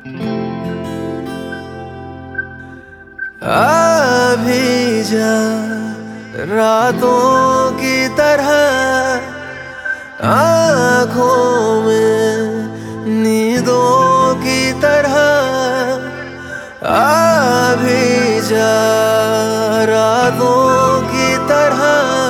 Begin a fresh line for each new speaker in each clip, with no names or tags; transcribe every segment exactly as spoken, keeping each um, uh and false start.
अभी जा रातों की तरह आँखों में नींदों की तरह अभी जा रातों की तरह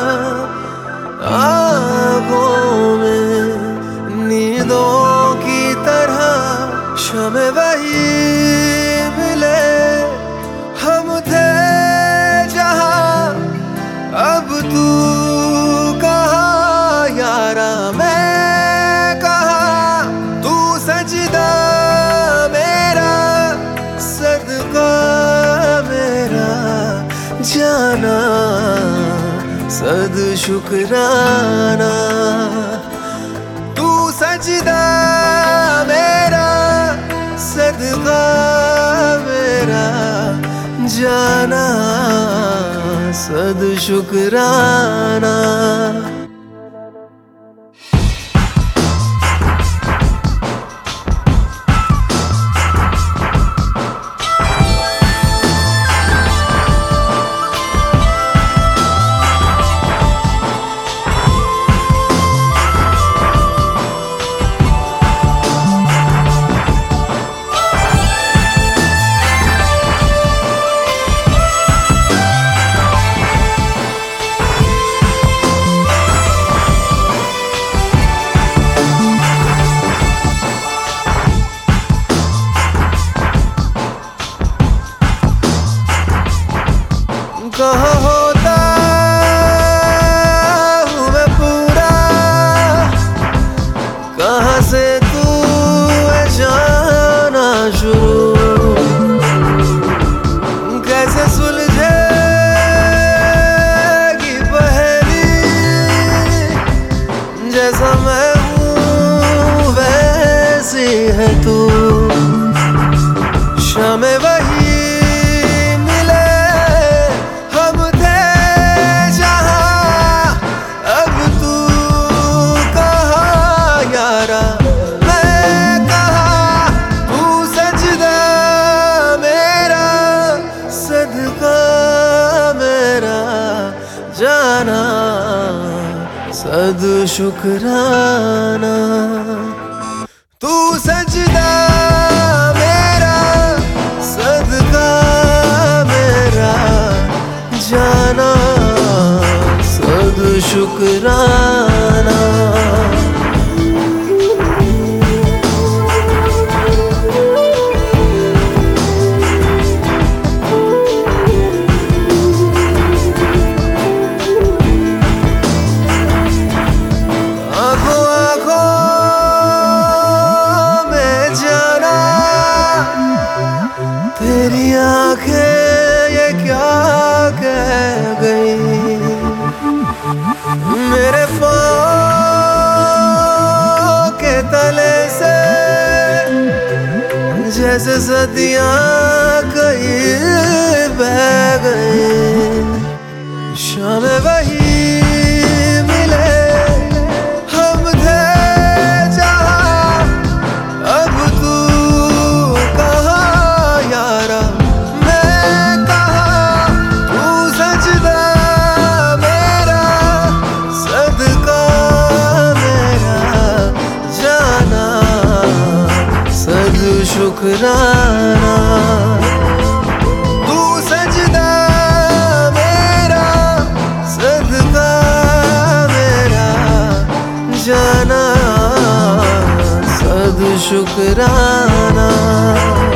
आँखों में नींदों की तरह शमे वही मिले हम थे जहाँ अब तू कहाँ यारा मैं कहाँ तू सजदा मेरा सदका मेरा जाना सद शुक्राना तू सजदा मेरा सदका मेरा जाना सद शुक्राना। कहाँ होता हूँ मैं पूरा कहाँ से तू है जाना शुरू कैसे सुलझेगी पहेली जैसा मैं हूँ वैसी है तू शामें वही जाना सद शुक्राना तू सजदा मेरा सदका मेरा जाना सद शुक्राना। तेरी आंखें ये क्या कह गई मेरे पाँव के तले से जैसे सदियां कहीं बह गई शामें वही मिले हम थे जहाँ अब तू शुक्राना तू सजदा मेरा सदका मेरा जाना सद शुक्राना।